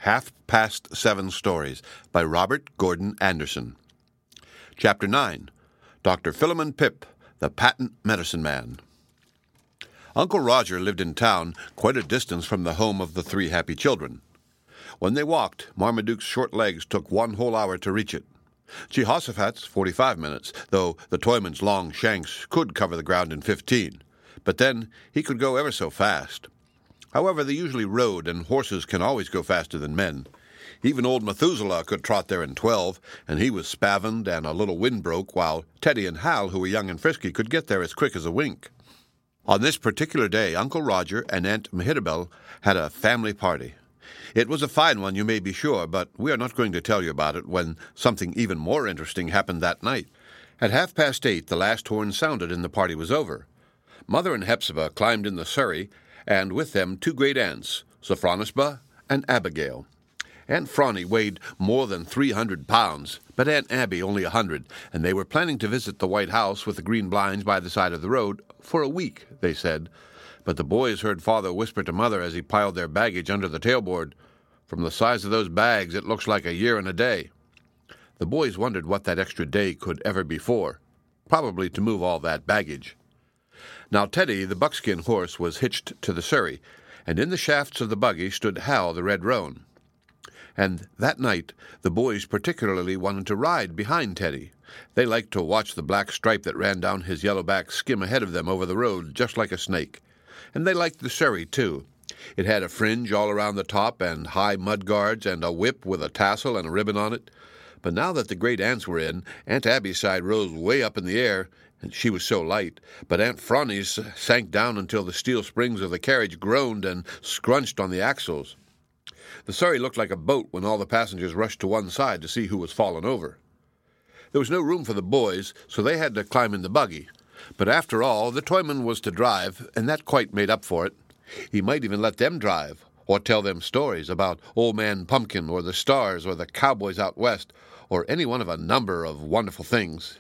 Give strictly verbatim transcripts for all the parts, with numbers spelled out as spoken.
Half Past Seven Stories by Robert Gordon Anderson. Chapter nine. Doctor Philemon Pip, the Patent Medicine Man. Uncle Roger lived in town, quite a distance from the home of the three happy children. When they walked, Marmaduke's short legs took one whole hour to reach it. Jehoshaphat's forty-five minutes, though the toyman's long shanks could cover the ground in fifteen. But then he could go ever so fast. However, they usually rode, and horses can always go faster than men. Even old Methuselah could trot there in twelve, and he was spavined and a little wind broke, while Teddy and Hal, who were young and frisky, could get there as quick as a wink. On this particular day, Uncle Roger and Aunt Mehitabel had a family party. It was a fine one, you may be sure, but we are not going to tell you about it when something even more interesting happened that night. At half past eight, the last horn sounded and the party was over. Mother and Hepzibah climbed in the surrey, and with them two great aunts, Sophronisba and Abigail. Aunt Phronnie weighed more than three hundred pounds, but Aunt Abby only a hundred, and they were planning to visit the White House with the green blinds by the side of the road for a week, they said. But the boys heard Father whisper to Mother as he piled their baggage under the tailboard, "From the size of those bags, it looks like a year and a day." The boys wondered what that extra day could ever be for. Probably to move all that baggage. Now Teddy, the buckskin horse, was hitched to the surrey, and in the shafts of the buggy stood Hal, the red roan. And that night the boys particularly wanted to ride behind Teddy. They liked to watch the black stripe that ran down his yellow back skim ahead of them over the road, just like a snake. And they liked the surrey, too. It had a fringe all around the top, and high mud guards, and a whip with a tassel and a ribbon on it. But now that the great aunts were in, Aunt Abby's side rose way up in the air, and she was so light, but Aunt Phronnie's sank down until the steel springs of the carriage groaned and scrunched on the axles. The surrey looked like a boat when all the passengers rushed to one side to see who was fallen over. There was no room for the boys, so they had to climb in the buggy. But after all, the toyman was to drive, and that quite made up for it. He might even let them drive, or tell them stories about Old Man Pumpkin, or the stars, or the cowboys out west, or any one of a number of wonderful things.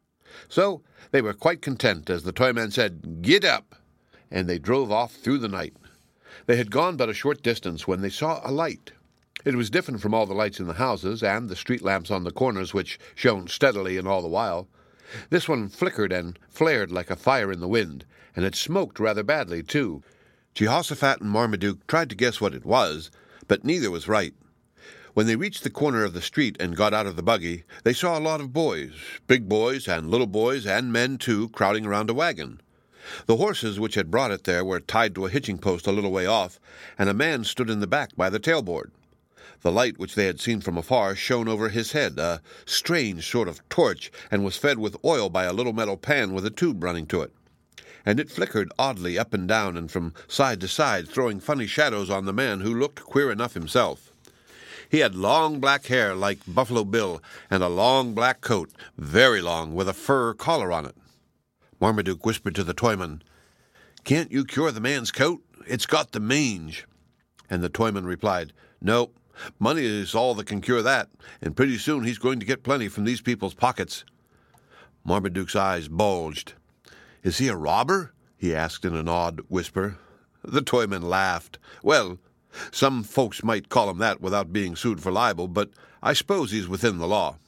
So they were quite content as the toyman said, "Git up," and they drove off through the night. They had gone but a short distance when they saw a light. It was different from all the lights in the houses and the street lamps on the corners, which shone steadily and all the while. This one flickered and flared like a fire in the wind, and it smoked rather badly, too. Jehoshaphat and Marmaduke tried to guess what it was, but neither was right. When they reached the corner of the street and got out of the buggy, they saw a lot of boys, big boys and little boys and men, too, crowding around a wagon. The horses which had brought it there were tied to a hitching post a little way off, and a man stood in the back by the tailboard. The light which they had seen from afar shone over his head, a strange sort of torch, and was fed with oil by a little metal pan with a tube running to it. And it flickered oddly up and down and from side to side, throwing funny shadows on the man, who looked queer enough himself. He had long black hair like Buffalo Bill, and a long black coat, very long, with a fur collar on it. Marmaduke whispered to the toyman, "Can't you cure the man's coat? It's got the mange." And the toyman replied, "No, money is all that can cure that, and pretty soon he's going to get plenty from these people's pockets." Marmaduke's eyes bulged. "Is he a robber?" he asked in an awed whisper. The toyman laughed. "Well, some folks might call him that without being sued for libel, but I suppose he's within the law."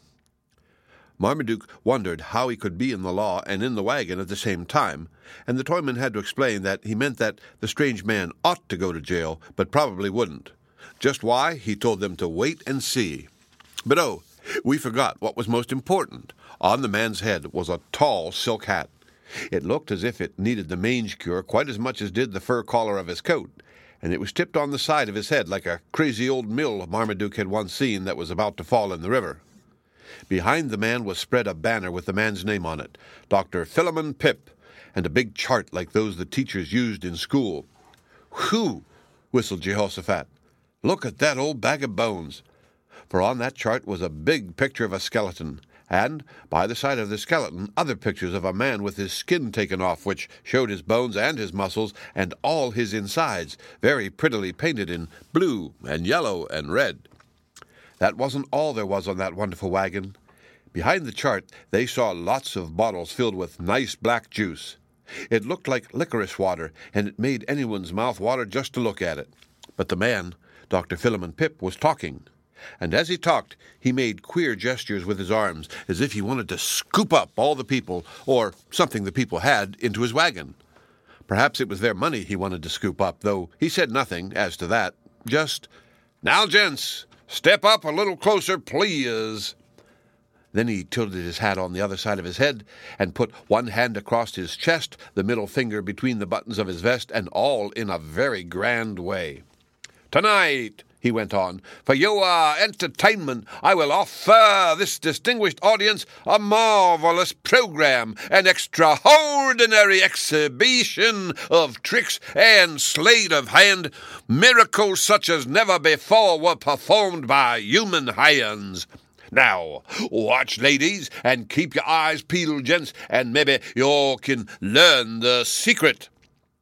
Marmaduke wondered how he could be in the law and in the wagon at the same time, and the toyman had to explain that he meant that the strange man ought to go to jail, but probably wouldn't. Just why, he told them to wait and see. But oh, we forgot what was most important. On the man's head was a tall silk hat. It looked as if it needed the mange cure quite as much as did the fur collar of his coat, and it was tipped on the side of his head like a crazy old mill Marmaduke had once seen that was about to fall in the river. Behind the man was spread a banner with the man's name on it, Doctor Philemon Pip, and a big chart like those the teachers used in school. "Whew!" whistled Jehoshaphat. "Look at that old bag of bones." For on that chart was a big picture of a skeleton, and by the side of the skeleton other pictures of a man with his skin taken off, which showed his bones and his muscles and all his insides, very prettily painted in blue and yellow and red. That wasn't all there was on that wonderful wagon. Behind the chart they saw lots of bottles filled with nice black juice. It looked like licorice water, and it made anyone's mouth water just to look at it. But the man Doctor Philemon Pip was talking, and as he talked, he made queer gestures with his arms, as if he wanted to scoop up all the people, or something the people had, into his wagon. Perhaps it was their money he wanted to scoop up, though he said nothing as to that. Just, "Now, gents, step up a little closer, please." Then he tilted his hat on the other side of his head and put one hand across his chest, the middle finger between the buttons of his vest, and all in a very grand way. "Tonight," he went on, "for your entertainment, I will offer this distinguished audience a marvelous program, an extraordinary exhibition of tricks and sleight of hand, miracles such as never before were performed by human hands. Now, watch, ladies, and keep your eyes peeled, gents, and maybe you can learn the secret."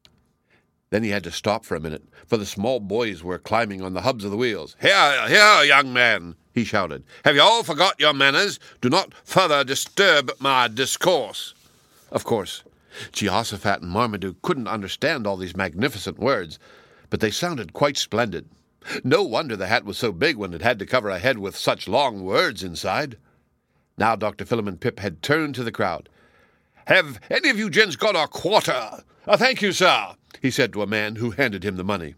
Then he had to stop for a minute, for the small boys were climbing on the hubs of the wheels. "Here, here, young man," he shouted. "Have you all forgot your manners? Do not further disturb my discourse." Of course, Jehoshaphat and Marmaduke couldn't understand all these magnificent words, but they sounded quite splendid. No wonder the hat was so big when it had to cover a head with such long words inside. Now Doctor Philemon Pip had turned to the crowd. "Have any of you gents got a quarter? Uh, thank you, sir," he said to a man who handed him the money.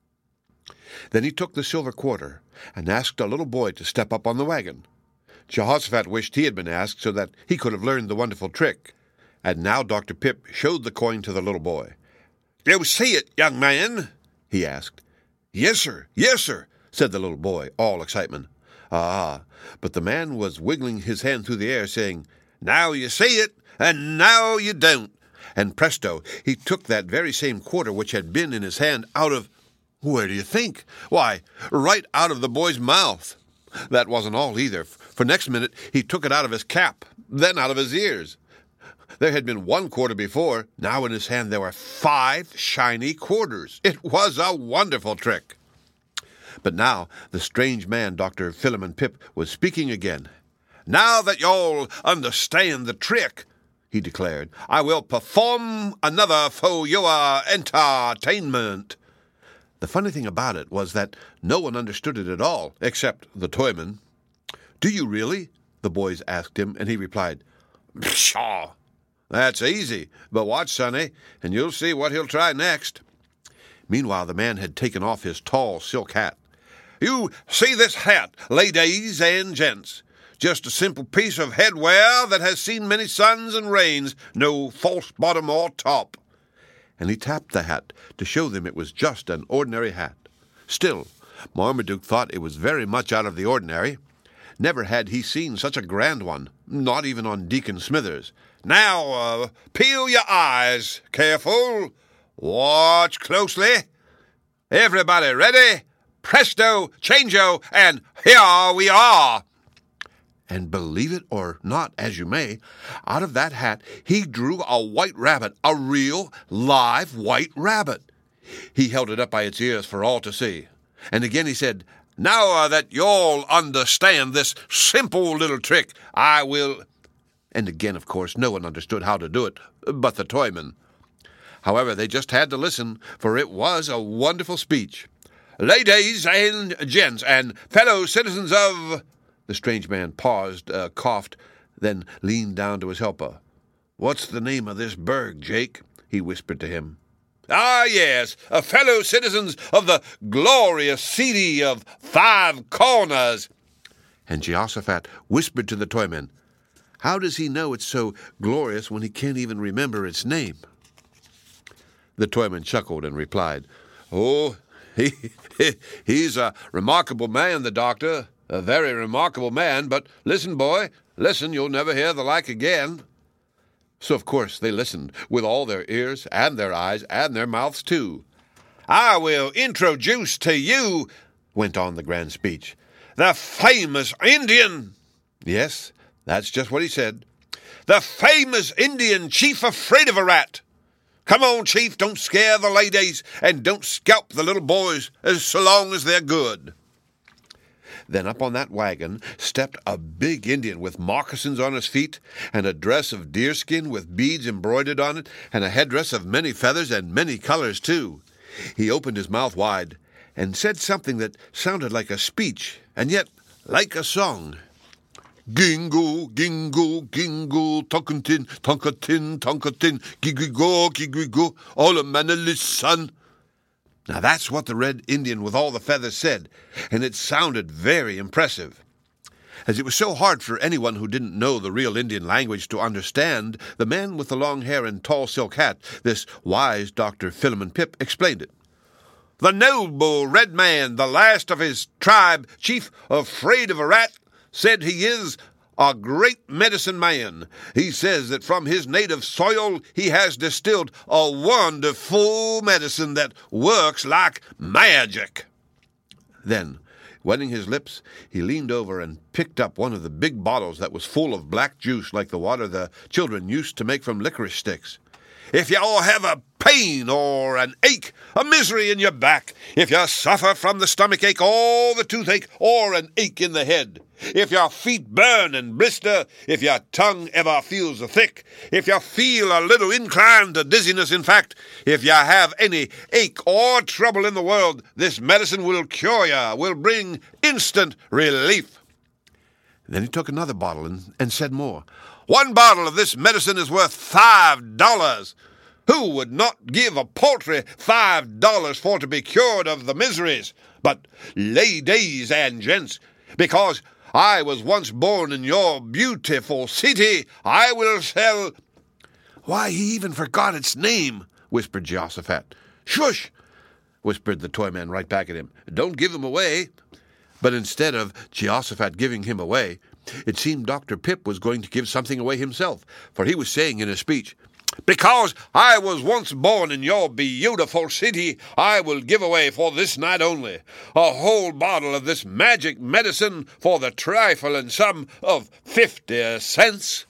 Then he took the silver quarter and asked a little boy to step up on the wagon. Jehoshaphat wished he had been asked so that he could have learned the wonderful trick. And now Doctor Pip showed the coin to the little boy. "You see it, young man?" he asked. "Yes, sir, yes, sir," said the little boy, all excitement. Ah, but the man was wiggling his hand through the air, saying, "Now you see it, and now you don't." And presto, he took that very same quarter which had been in his hand out of, where do you think? Why, right out of the boy's mouth. That wasn't all either, for next minute he took it out of his cap, then out of his ears. There had been one quarter before. Now in his hand there were five shiny quarters. It was a wonderful trick. But now the strange man, Doctor Philemon Pip, was speaking again. "Now that y'all understand the trick," he declared, "I will perform another for your entertainment." The funny thing about it was that no one understood it at all, except the toyman. "Do you really?" the boys asked him, and he replied, "Pshaw! That's easy, but watch, sonny, and you'll see what he'll try next." Meanwhile, the man had taken off his tall silk hat. "You see this hat, ladies and gents? Just a simple piece of headwear that has seen many suns and rains, no false bottom or top." And he tapped the hat to show them it was just an ordinary hat. Still, Marmaduke thought it was very much out of the ordinary. Never had he seen such a grand one, not even on Deacon Smithers. "Now, uh, peel your eyes. Careful. Watch closely. Everybody ready? Presto, changeo, and here we are." And believe it or not as you may, out of that hat he drew a white rabbit, a real, live white rabbit. He held it up by its ears for all to see. And again he said, "Now uh, that y'all understand this simple little trick, I will—" And again, of course, no one understood how to do it but the toyman. However, they just had to listen, for it was a wonderful speech. "Ladies and gents, and fellow citizens of—" The strange man paused, uh, coughed, then leaned down to his helper. "What's the name of this burg, Jake?" he whispered to him. "Ah, yes, uh, fellow citizens of the glorious city of Five Corners." And Jehoshaphat whispered to the toyman, "How does he know it's so glorious when he can't even remember its name?" The toyman chuckled and replied, "Oh, he, he he's a remarkable man, the doctor, a very remarkable man, but listen, boy, listen, you'll never hear the like again." So, of course, they listened with all their ears and their eyes and their mouths, too. "I will introduce to you," went on the grand speech, "the famous Indian." Yes, that's just what he said. "The famous Indian chief afraid of a rat. Come on, chief, don't scare the ladies, and don't scalp the little boys as so long as they're good." Then up on that wagon stepped a big Indian with moccasins on his feet, and a dress of deerskin with beads embroidered on it, and a headdress of many feathers and many colors, too. He opened his mouth wide, and said something that sounded like a speech, and yet like a song. Gingle, gingle, gingle, tonkatin, tonkatin, tonkatin, gigwigo, gigwigo, all a man a listen. Now that's what the Red Indian with all the feathers said, and it sounded very impressive. As it was so hard for anyone who didn't know the real Indian language to understand, the man with the long hair and tall silk hat, this wise Doctor Philemon Pip, explained it. The noble red man, the last of his tribe, chief afraid of a rat, said he is a great medicine man. He says that from his native soil he has distilled a wonderful medicine that works like magic. Then, wetting his lips, he leaned over and picked up one of the big bottles that was full of black juice like the water the children used to make from licorice sticks. If you all have a pain or an ache, a misery in your back, if you suffer from the stomach ache or the toothache or an ache in the head, if your feet burn and blister, if your tongue ever feels thick, if you feel a little inclined to dizziness, in fact, if you have any ache or trouble in the world, this medicine will cure you, will bring instant relief. Then he took another bottle and, and said more. One bottle of this medicine is worth five dollars. Who would not give a paltry five dollars for to be cured of the miseries? But, ladies and gents, because I was once born in your beautiful city, I will sell... Why, he even forgot its name, whispered Jehoshaphat. Shush, whispered the toy man right back at him. Don't give him away. But instead of Jehoshaphat giving him away, it seemed Doctor Pip was going to give something away himself, for he was saying in his speech, Because I was once born in your beautiful city, I will give away for this night only a whole bottle of this magic medicine for the trifling sum of fifty cents.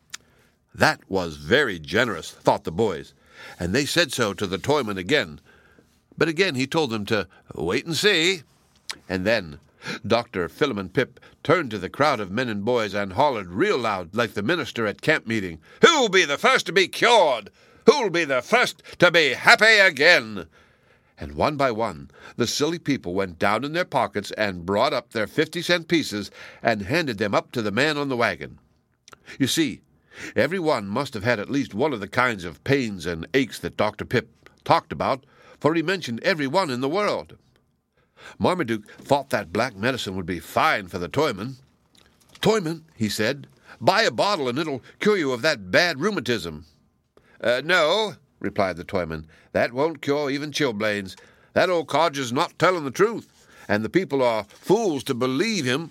That was very generous, thought the boys, and they said so to the toyman again. But again he told them to wait and see. And then Doctor Philemon Pip turned to the crowd of men and boys and hollered real loud like the minister at camp meeting, Who'll be the first to be cured? Who'll be the first to be happy again? And one by one, the silly people went down in their pockets and brought up their fifty-cent pieces and handed them up to the man on the wagon. You see, every one must have had at least one of the kinds of pains and aches that Doctor Pip talked about, for he mentioned every one in the world. Marmaduke thought that black medicine would be fine for the toyman. Toyman, he said, buy a bottle and it'll cure you of that bad rheumatism. Uh, no, replied the toyman, that won't cure even chilblains. That old codger's not telling the truth, and the people are fools to believe him.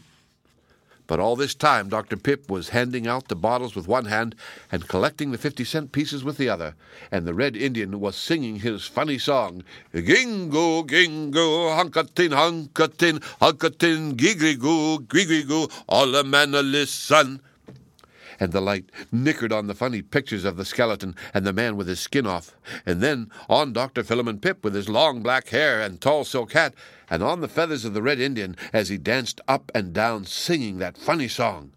But all this time Doctor Pip was handing out the bottles with one hand and collecting the fifty-cent pieces with the other, and the Red Indian was singing his funny song, Gingo, gingo, hunkatin, hunkatin, hunkatin, gigrigo, gigrigo, all a man a listen. And the light nickered on the funny pictures of the skeleton and the man with his skin off, and then on Doctor Philemon Pip with his long black hair and tall silk hat, and on the feathers of the Red Indian as he danced up and down singing that funny song.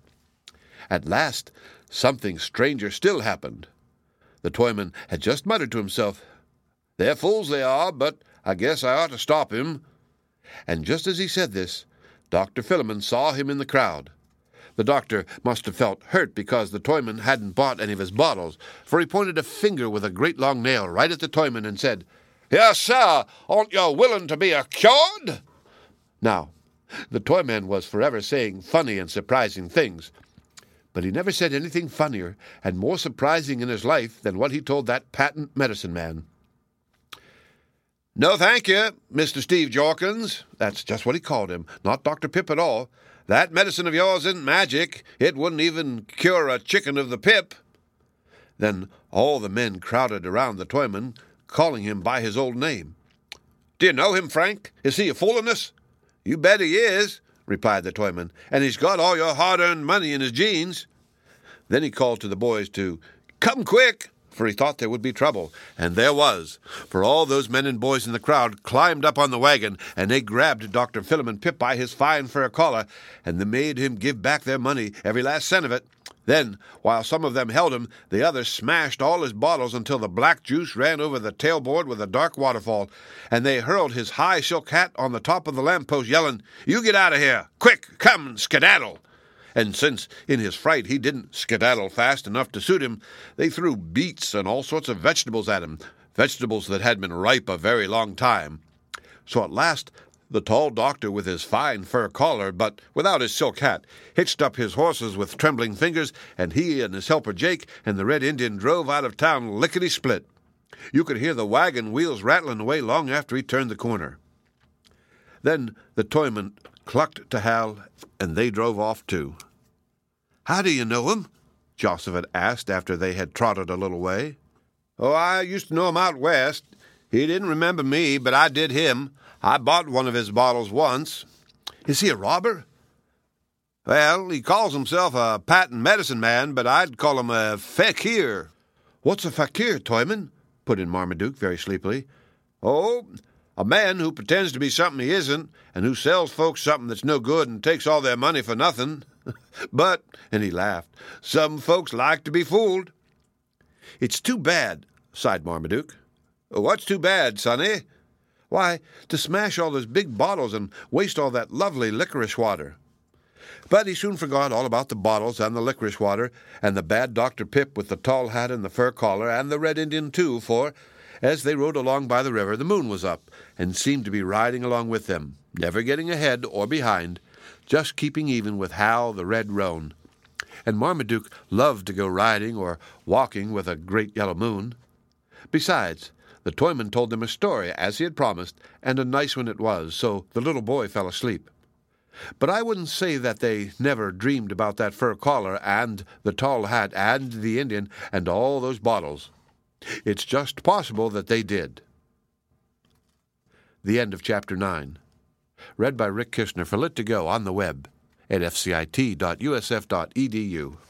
At last, something stranger still happened. The toyman had just muttered to himself, They're fools they are, but I guess I ought to stop him. And just as he said this, Doctor Philemon saw him in the crowd. The doctor must have felt hurt because the toyman hadn't bought any of his bottles, for he pointed a finger with a great long nail right at the toyman and said, Yes, sir, aren't you willing to be cured? Now, the toyman was forever saying funny and surprising things, but he never said anything funnier and more surprising in his life than what he told that patent medicine man. No, thank you, Mister Steve Jorkins. That's just what he called him, not Doctor Pip at all. That medicine of yours isn't magic. It wouldn't even cure a chicken of the pip. Then all the men crowded around the toyman, calling him by his old name. Do you know him, Frank? Is he a foolin' us? You bet he is, replied the toyman, and he's got all your hard-earned money in his jeans. Then he called to the boys to come quick, for he thought there would be trouble. And there was, for all those men and boys in the crowd climbed up on the wagon, and they grabbed Doctor Philemon Pip by his fine fur collar, and they made him give back their money, every last cent of it. Then, while some of them held him, the others smashed all his bottles until the black juice ran over the tailboard with a dark waterfall, and they hurled his high silk hat on the top of the lamppost, yelling, "You get out of here! Quick, come, skedaddle!" And since, in his fright, he didn't skedaddle fast enough to suit him, they threw beets and all sorts of vegetables at him, vegetables that had been ripe a very long time. So at last the tall doctor, with his fine fur collar, but without his silk hat, hitched up his horses with trembling fingers, and he and his helper Jake and the Red Indian drove out of town lickety-split. You could hear the wagon wheels rattling away long after he turned the corner. Then the toyman clucked to Hal, and they drove off too. "How do you know him?" Josephine asked after they had trotted a little way. "Oh, I used to know him out west. He didn't remember me, but I did him. I bought one of his bottles once." "Is he a robber?" "Well, he calls himself a patent medicine man, but I'd call him a fakir." "What's a fakir, Toyman?" put in Marmaduke very sleepily. "Oh, a man who pretends to be something he isn't, and who sells folks something that's no good and takes all their money for nothing. But," and he laughed, "some folks like to be fooled." "It's too bad," sighed Marmaduke. "What's too bad, sonny?" "Why, to smash all those big bottles and waste all that lovely licorice water." But he soon forgot all about the bottles and the licorice water, and the bad Doctor Pip with the tall hat and the fur collar, and the Red Indian too, for, as they rode along by the river, the moon was up, and seemed to be riding along with them, never getting ahead or behind, just keeping even with Hal the Red Roan. And Marmaduke loved to go riding or walking with a great yellow moon. Besides, the toyman told them a story, as he had promised, and a nice one it was, so the little boy fell asleep. But I wouldn't say that they never dreamed about that fur collar and the tall hat and the Indian and all those bottles. It's just possible that they did. The end of Chapter nine. Read by Rick Kishner for Lit to Go on the web at f c i t dot u s f dot e d u.